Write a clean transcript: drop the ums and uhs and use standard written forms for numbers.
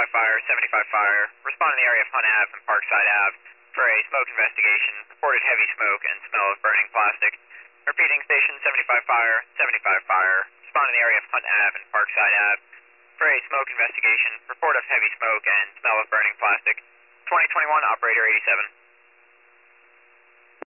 Fire, 75 Fire. Respond in the area of Hunt Ave and Parkside Ave for a smoke investigation. Reported heavy smoke and smell of burning plastic. Repeating, Station 75 Fire, 75 Fire. Respond in the area of Hunt Ave and Parkside Ave for a smoke investigation. Report of heavy smoke and smell of burning plastic. 2021, Operator 87.